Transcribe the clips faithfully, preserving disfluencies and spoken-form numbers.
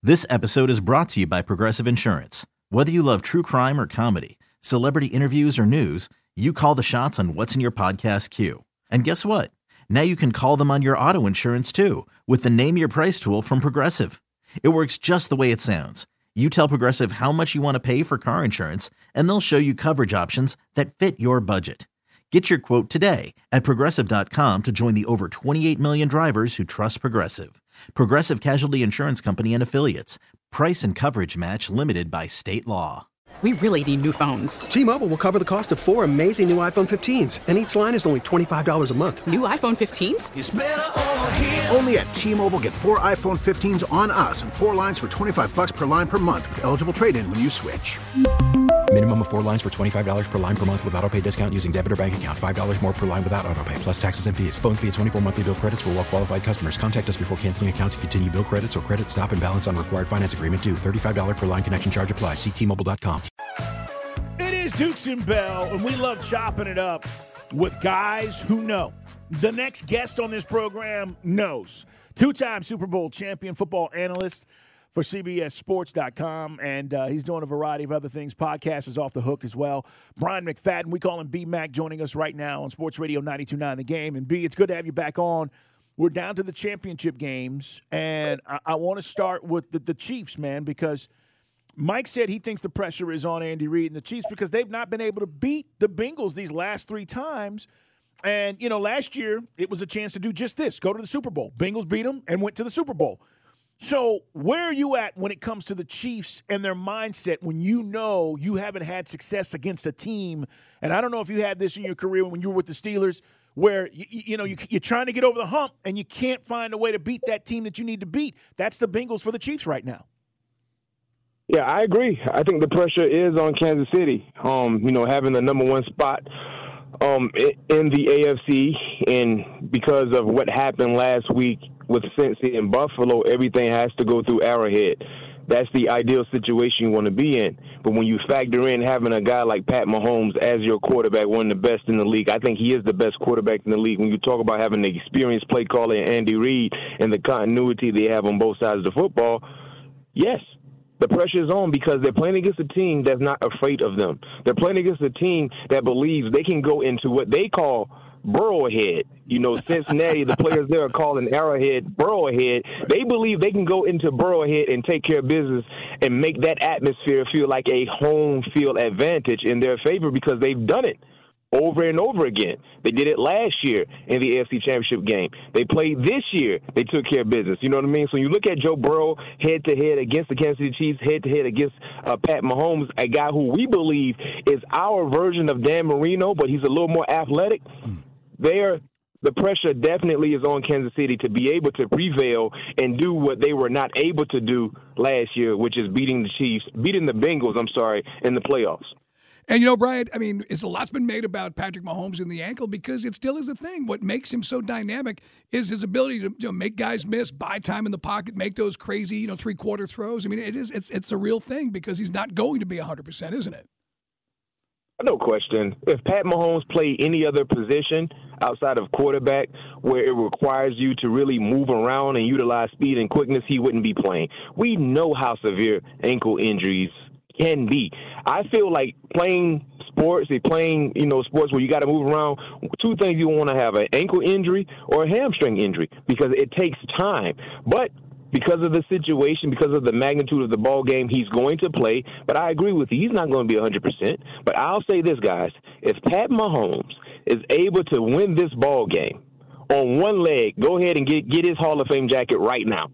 This episode is brought to you by Progressive Insurance. Whether you love true crime or comedy, celebrity interviews or news, you call the shots on what's in your podcast queue. And guess what? Now you can call them on your auto insurance too with the Name Your Price tool from Progressive. It works just the way it sounds. You tell Progressive how much you want to pay for car insurance, and they'll show you coverage options that fit your budget. Get your quote today at Progressive dot com to join the over twenty-eight million drivers who trust Progressive. Progressive Casualty Insurance Company and Affiliates. Price and coverage match limited by state law. We really need new phones. T-Mobile will cover the cost of four amazing new iPhone fifteens, and each line is only twenty-five dollars a month. New iPhone fifteens? It's better over here. Only at T-Mobile, get four iPhone fifteens on us and four lines for twenty-five bucks per line per month with eligible trade-in when you switch. Minimum of four lines for twenty-five dollars per line per month with autopay discount using debit or bank account. five dollars more per line without autopay, plus taxes and fees. Phone fee at twenty-four monthly bill credits for well-qualified customers. Contact us before canceling account to continue bill credits or credit stop and balance on required finance agreement due. thirty-five dollars per line connection charge applies. See T Mobile dot com. It is Dukes and Bell, and we love chopping it up with guys who know. The next guest on this program knows. Two-time Super Bowl champion, football analyst for C B S Sports dot com, and uh, he's doing a variety of other things. Podcast is off the hook as well. Brian McFadden, we call him B-Mac, joining us right now on Sports Radio ninety-two point nine The Game. And B, it's good to have you back on. We're down to the championship games, and I, I want to start with the, the Chiefs, man, because Mike said he thinks the pressure is on Andy Reid and the Chiefs because they've not been able to beat the Bengals these last three times. And, you know, last year it was a chance to do just this, go to the Super Bowl. Bengals beat them and went to the Super Bowl. So where are you at when it comes to the Chiefs and their mindset when you know you haven't had success against a team? And I don't know if you had this in your career when you were with the Steelers where, you, you know, you, you're trying to get over the hump and you can't find a way to beat that team that you need to beat. That's the Bengals for the Chiefs right now. Yeah, I agree. I think the pressure is on Kansas City, um, you know, having the number one spot um, in the A F C. And because of what happened last week with Cincy and Buffalo, everything has to go through Arrowhead. That's the ideal situation you want to be in. But when you factor in having a guy like Pat Mahomes as your quarterback, one of the best in the league, I think he is the best quarterback in the league. When you talk about having the experienced play caller in Andy Reid and the continuity they have on both sides of the football, yes. The pressure is on because they're playing against a team that's not afraid of them. They're playing against a team that believes they can go into what they call Burrowhead. You know, Cincinnati, the players there are calling Arrowhead Burrowhead. They believe they can go into Burrowhead and take care of business and make that atmosphere feel like a home field advantage in their favor because they've done it over and over again. They did it last year in the A F C Championship game. They played this year. They took care of business. You know what I mean? So you look at Joe Burrow head-to-head against the Kansas City Chiefs, head-to-head against uh, Pat Mahomes, a guy who we believe is our version of Dan Marino, but he's a little more athletic. There, the pressure definitely is on Kansas City to be able to prevail and do what they were not able to do last year, which is beating the Chiefs, beating the Bengals, I'm sorry, in the playoffs. And, you know, Brian, I mean, it's a lot's been made about Patrick Mahomes and the ankle because it still is a thing. What makes him so dynamic is his ability to, you know, make guys miss, buy time in the pocket, make those crazy, you know, three-quarter throws. I mean, it is it's it's a real thing because he's not going to be one hundred percent, isn't it? No question. If Pat Mahomes played any other position outside of quarterback where it requires you to really move around and utilize speed and quickness, he wouldn't be playing. We know how severe ankle injuries can be. I feel like playing sports, they playing, you know, sports where you got to move around, two things you want to have, an ankle injury or a hamstring injury, because it takes time. But because of the situation, because of the magnitude of the ball game, he's going to play. But I agree with you, he's not going to be one hundred percent. But I'll say this, guys, if Pat Mahomes is able to win this ball game on one leg, go ahead and get, get his Hall of Fame jacket right now.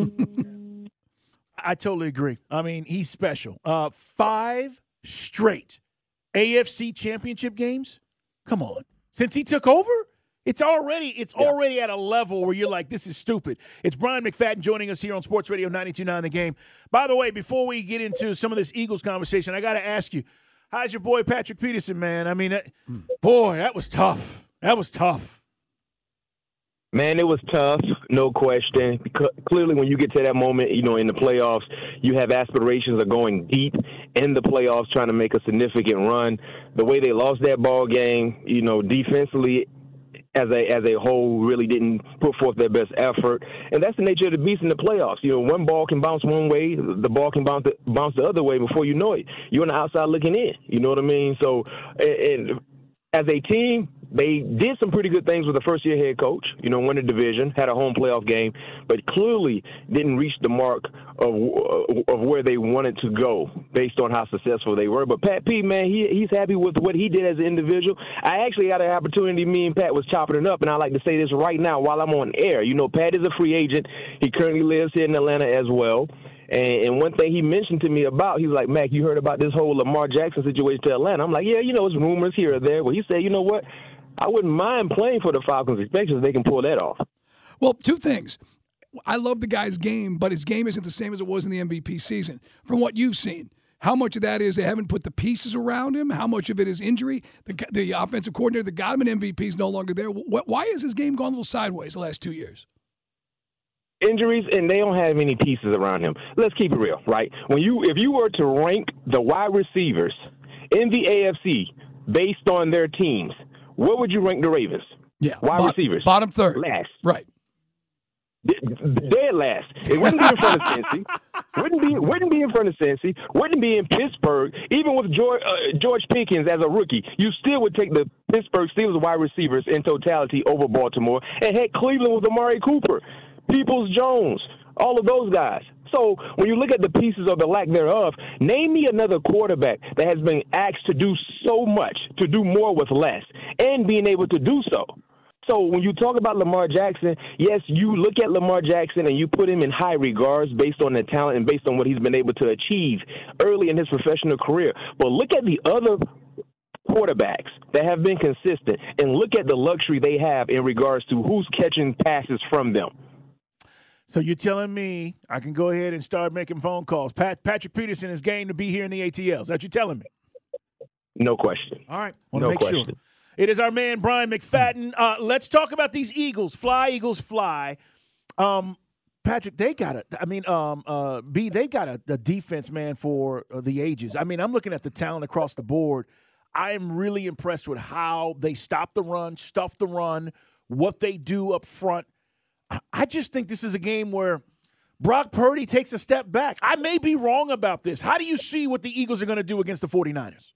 I totally agree. I mean, he's special. Uh, five straight A F C championship games? Come on. Since he took over, it's already it's yeah. already at a level where you're like, this is stupid. It's Brian McFadden joining us here on Sports Radio ninety-two point nine The Game. By the way, before we get into some of this Eagles conversation, I got to ask you, how's your boy Patrick Peterson, man? I mean, that, mm. boy, that was tough. That was tough. Man, it was tough, no question. Because clearly, when you get to that moment, you know, in the playoffs, you have aspirations of going deep in the playoffs, trying to make a significant run. The way they lost that ball game, you know, defensively, as a as a whole really didn't put forth their best effort. And that's the nature of the beast in the playoffs. You know, one ball can bounce one way, the ball can bounce the, bounce the other way before you know it. You're on the outside looking in. You know what I mean? So, and, and as a team, they did some pretty good things with the first-year head coach, you know, won the division, had a home playoff game, but clearly didn't reach the mark of of where they wanted to go based on how successful they were. But Pat P, man, he he's happy with what he did as an individual. I actually got an opportunity, me and Pat was chopping it up, and I like to say this right now while I'm on air. You know, Pat is a free agent. He currently lives here in Atlanta as well. And, and one thing he mentioned to me about, he was like, Mac, you heard about this whole Lamar Jackson situation to Atlanta? I'm like, yeah, you know, it's rumors here or there. Well, he said, you know what? I wouldn't mind playing for the Falcons, especially if they can pull that off. Well, two things. I love the guy's game, but his game isn't the same as it was in the M V P season. From what you've seen, how much of that is they haven't put the pieces around him? How much of it is injury? The, the offensive coordinator that got him an M V P is no longer there. Why has his game gone a little sideways the last two years? Injuries, and they don't have any pieces around him. Let's keep it real, right? When you, if you were to rank the wide receivers in the A F C based on their teams, what would you rank the Ravens? Yeah, wide bot- receivers, bottom third, last, right? Dead last. It wouldn't be in front of Cincy. Wouldn't be wouldn't be in front of Cincy. Wouldn't be in Pittsburgh. Even with George, uh, George Pickens as a rookie, you still would take the Pittsburgh Steelers wide receivers in totality over Baltimore. And heck, Cleveland with Amari Cooper, Peoples-Jones, all of those guys. So when you look at the pieces of the lack thereof, name me another quarterback that has been asked to do so much, to do more with less, and being able to do so. So when you talk about Lamar Jackson, yes, you look at Lamar Jackson and you put him in high regards based on the talent and based on what he's been able to achieve early in his professional career. But look at the other quarterbacks that have been consistent and look at the luxury they have in regards to who's catching passes from them. So you're telling me I can go ahead and start making phone calls. Pat, Patrick Peterson is game to be here in the A T L. Is that what you're telling me? No question. All right. Want to no make question. sure. It is our man, Brian McFadden. Uh, let's talk about these Eagles. Fly, Eagles, fly. Um, Patrick, they got a – I mean, um, uh, B, they got a, a defense, man, for uh, the ages. I mean, I'm looking at the talent across the board. I am really impressed with how they stop the run, stuff the run, what they do up front. I just think this is a game where Brock Purdy takes a step back. I may be wrong about this. How do you see what the Eagles are going to do against the 49ers?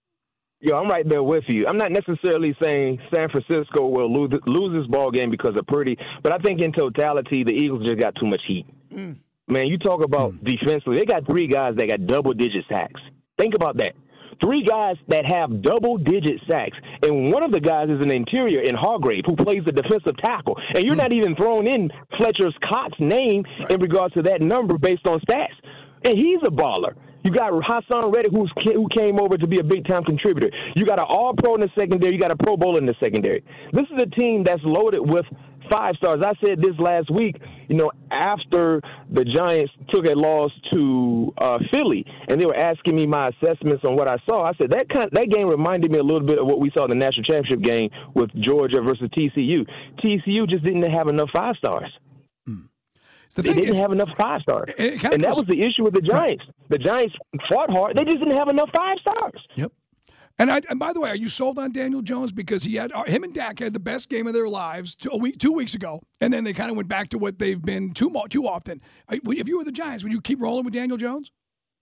Yo, I'm right there with you. I'm not necessarily saying San Francisco will lose, lose this ball game because of Purdy, but I think in totality, the Eagles just got too much heat. Mm. Man, you talk about mm. defensively. They got three guys that got double-digit sacks. Think about that. Three guys that have double-digit sacks, and one of the guys is an interior in Hargrave who plays the defensive tackle. And you're mm. not even throwing in Fletcher Cox's name right. in regards to that number based on stats. And he's a baller. You got Hassan Reddick, who's, who came over to be a big-time contributor. You got an all-pro in the secondary. You got a Pro Bowler in the secondary. This is a team that's loaded with five stars. I said this last week, you know, after the Giants took a loss to uh, Philly, and they were asking me my assessments on what I saw. I said that kind of, that game reminded me a little bit of what we saw in the national championship game with Georgia versus T C U. T C U just didn't have enough five stars. Mm. The they didn't is, have enough five stars. And, and that was the issue with the Giants. Right. The Giants fought hard. They just didn't have enough five stars. Yep. And, I, and by the way, are you sold on Daniel Jones? Because he had him and Dak had the best game of their lives two, a week, two weeks ago, and then they kind of went back to what they've been too too often. If you were the Giants, would you keep rolling with Daniel Jones?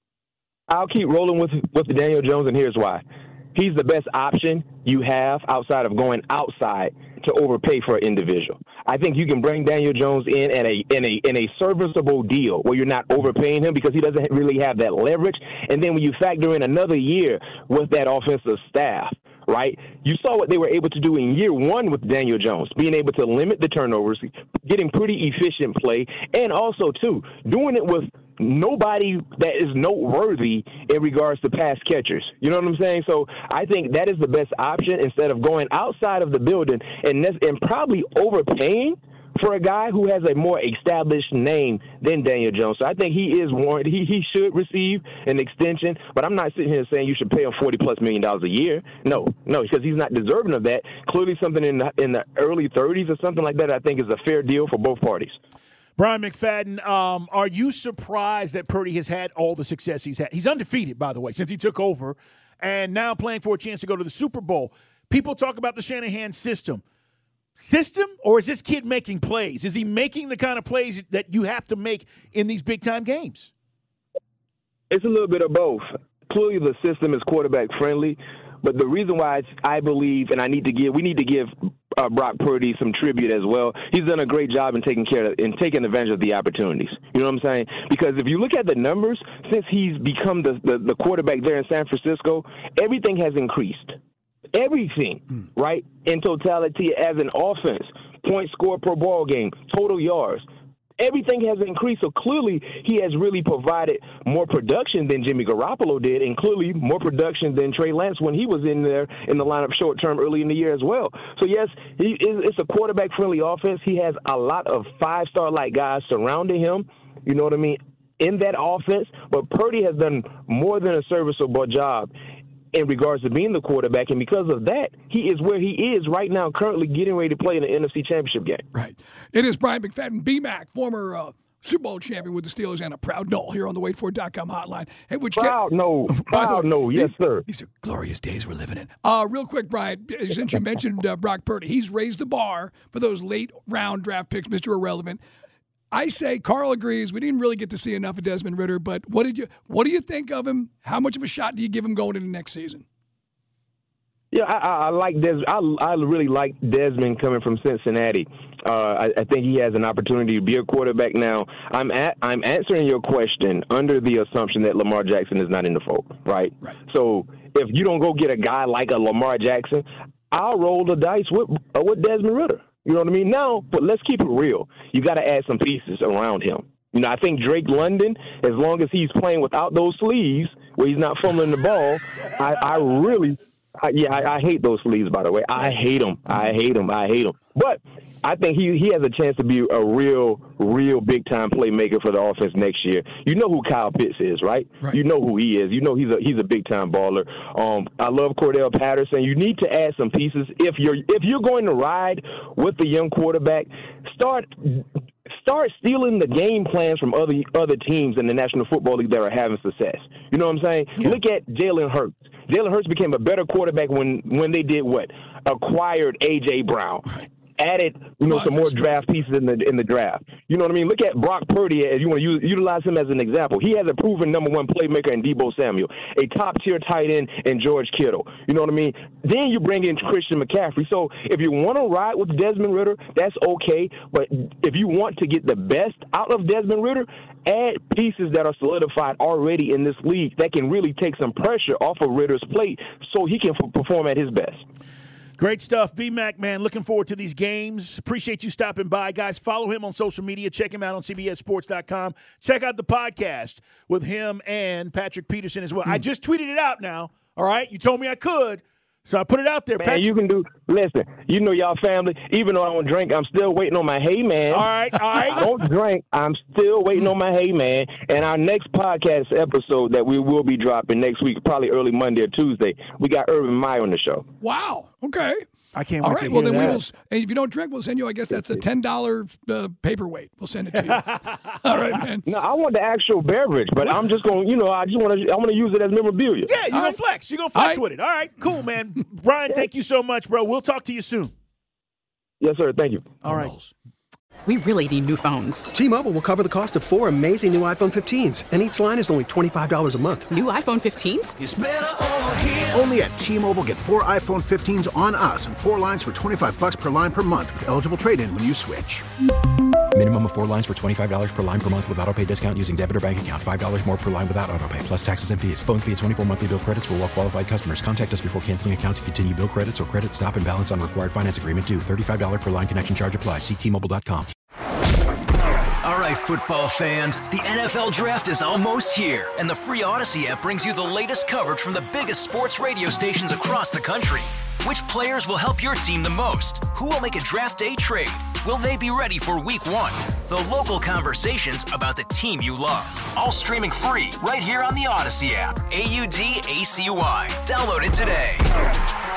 I'll keep rolling with with Daniel Jones, and here's why. He's the best option you have outside of going outside to overpay for an individual. I think you can bring Daniel Jones in at a in a in a serviceable deal where you're not overpaying him because he doesn't really have that leverage. And then when you factor in another year with that offensive staff, right? You saw what they were able to do in year one with Daniel Jones, being able to limit the turnovers, getting pretty efficient play, and also, too, doing it with nobody that is noteworthy in regards to pass catchers. You know what I'm saying? So I think that is the best option instead of going outside of the building and, and probably overpaying for a guy who has a more established name than Daniel Jones. So I think he is warranted. He, he should receive an extension, but I'm not sitting here saying you should pay him forty plus million dollars a year. No, no, because he's not deserving of that. Clearly something in the, in the early thirties or something like that I think is a fair deal for both parties. Brian McFadden, um, are you surprised that Purdy has had all the success he's had? He's undefeated, by the way, since he took over, and now playing for a chance to go to the Super Bowl. People talk about the Shanahan system. system, or is this kid making plays? Is he making the kind of plays that you have to make in these big-time games? It's a little bit of both. Clearly, the system is quarterback-friendly, but the reason why I believe, and I need to give, we need to give uh, Brock Purdy some tribute as well. He's done a great job in taking care of, in taking advantage of the opportunities. You know what I'm saying? Because if you look at the numbers, since he's become the, the, the quarterback there in San Francisco, everything has increased. Everything, mm. right, in totality as an offense, points scored per ball game, total yards. Everything has increased, so clearly he has really provided more production than Jimmy Garoppolo did, and clearly more production than Trey Lance when he was in there in the lineup short term early in the year as well. So, yes, he, it's a quarterback-friendly offense. He has a lot of five-star-like guys surrounding him, you know what I mean, in that offense. But Purdy has done more than a serviceable job in regards to being the quarterback, and because of that, he is where he is right now, currently getting ready to play in the N F C Championship game. Right. It is Bryant McFadden, B-Mac, former uh, Super Bowl champion with the Steelers, and a proud Noel here on the wait for it dot com hotline. Hey, which proud no, proud no, yes, sir. These are glorious days we're living in. Uh, real quick, Bryant, since you mentioned uh, Brock Purdy, he's raised the bar for those late round draft picks, Mister Irrelevant. I say Carl agrees. We didn't really get to see enough of Desmond Ridder, but what did you what do you think of him? How much of a shot do you give him going into next season? Yeah, I, I, I like Des. I, I really like Desmond coming from Cincinnati. Uh, I, I think he has an opportunity to be a quarterback now. I'm at, I'm answering your question under the assumption that Lamar Jackson is not in the fold, right? Right. So if you don't go get a guy like a Lamar Jackson, I'll roll the dice with uh, with Desmond Ridder. You know what I mean? Now, but let's keep it real. You got to add some pieces around him. You know, I think Drake London, as long as he's playing without those sleeves, where he's not fumbling the ball, I, I really, I, yeah, I, I hate those sleeves, by the way. I hate them. I hate them. I hate them. But I think he he has a chance to be a real, real big-time playmaker for the offense next year. You know who Kyle Pitts is, right? right? You know who he is. You know he's a he's a big-time baller. Um, I love Cordell Patterson. You need to add some pieces. If you're if you're going to ride with the young quarterback, start start stealing the game plans from other other teams in the National Football League that are having success. You know what I'm saying? Yeah. Look at Jalen Hurts. Jalen Hurts became a better quarterback when when they did what? Acquired A J. Brown. Right. Added, you know, some more draft pieces in the in the draft. You know what I mean? Look at Brock Purdy, as you want to use, utilize him as an example. He has a proven number one playmaker in Deebo Samuel, a top-tier tight end in George Kittle. You know what I mean? Then you bring in Christian McCaffrey. So if you want to ride with Desmond Ridder, that's okay. But if you want to get the best out of Desmond Ridder, add pieces that are solidified already in this league that can really take some pressure off of Ridder's plate so he can f- perform at his best. Great stuff. B-Mac, man, looking forward to these games. Appreciate you stopping by. Guys, follow him on social media. Check him out on C B S Sports dot com. Check out the podcast with him and Patrick Peterson as well. Mm. I just tweeted it out now, all right? You told me I could, so I put it out there. Man, Patrick. You can do – listen, you know y'all family. Even though I don't drink, I'm still waiting on my hey, man. All right, all right. I don't drink. I'm still waiting on my hey, man. And our next podcast episode that we will be dropping next week, probably early Monday or Tuesday, we got Urban Meyer on the show. Wow. Okay. I can't All wait right, to well, hear then that. we will, and if you don't drink, we'll send you, I guess that's a ten dollars uh, paperweight. We'll send it to you. All right, man. No, I want the actual beverage, but I'm just going to, you know, I just want to I want to use it as memorabilia. Yeah, you're going to flex. You're going to flex right. with it. All right, cool, man. Brian, thank you so much, bro. We'll talk to you soon. Yes, sir. Thank you. All right. We really need new phones. T-Mobile will cover the cost of four amazing new iPhone fifteens, and each line is only twenty-five dollars a month. New iPhone fifteens? It's better over here. Only at T-Mobile, get four iPhone fifteens on us and four lines for twenty-five bucks per line per month with eligible trade-in when you switch. Minimum of four lines for twenty-five dollars per line per month with autopay discount using debit or bank account. five dollars more per line without autopay, plus taxes and fees. Phone fee at twenty-four monthly bill credits for well-qualified customers. Contact us before canceling account to continue bill credits or credit stop and balance on required finance agreement due. thirty-five dollars per line connection charge applies. See T Mobile dot com. All right, football fans, the N F L Draft is almost here, and the free Odyssey app brings you the latest coverage from the biggest sports radio stations across the country. Which players will help your team the most? Who will make a draft day trade? Will they be ready for week one? The local conversations about the team you love. All streaming free right here on the Odyssey app. A U D A C Y. Download it today.